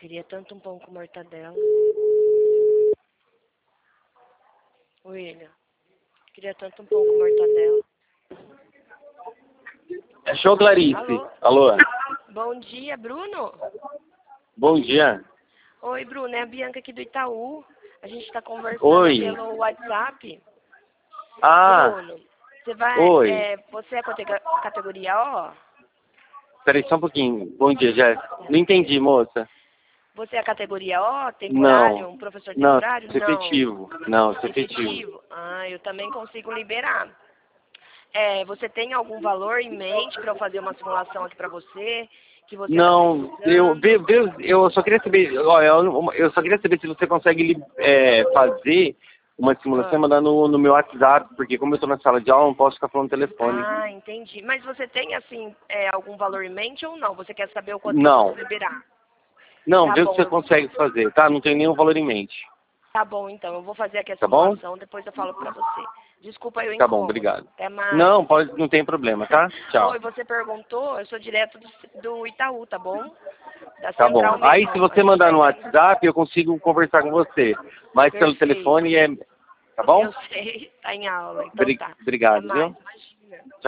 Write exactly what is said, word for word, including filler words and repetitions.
Queria tanto um pão com mortadela. William, queria tanto um pão com mortadela. É show, Clarice. Alô? Alô? Bom dia, Bruno. Bom dia. Oi, Bruno, é a Bianca aqui do Itaú. A gente está conversando Oi. pelo WhatsApp. Ah, Bruno, você vai. oi. É, você é catega- categoria O? Peraí só um pouquinho. Bom dia, Jéssica. Não entendi, moça. Você é a categoria O, temporário, Não. um professor Não, temporário? isso é Não. efetivo. Não, isso é efetivo. Ah, eu também consigo liberar. É, você tem algum valor em mente para eu fazer uma simulação aqui para você? Que você está Não, eu, precisando? vê- vê- eu só queria saber, olha, eu, eu só queria saber se você consegue li- é, fazer uma simulação e Ah. mandar no, no meu WhatsApp, porque como eu estou na sala de aula, eu não posso ficar falando no telefone. Ah, entendi. Mas você tem, assim, é, algum valor em mente ou não? Você quer saber o quanto que eu Não. posso liberar? Não, Tá vê se bom, você eu- consegue fazer, tá? Não tem nenhum valor em mente. tá bom então. Eu vou fazer aqui a Tá bom? simulação, depois eu falo pra você. Desculpa aí o Tá bom, incômodo. obrigado. Até mais. Não, pode, não tem problema, tá? Tchau. Oi, você perguntou, eu sou direto do, do Itaú, tá bom? Da Tá bom. central Aí mesmo. se A você gente mandar vai no ter- WhatsApp, eu consigo conversar com você. Mas pelo Perfeito. telefone é. Tá bom? Eu sei, tá em aula. Então Bri- tá. Até Obrigado, mais. viu? Imagina.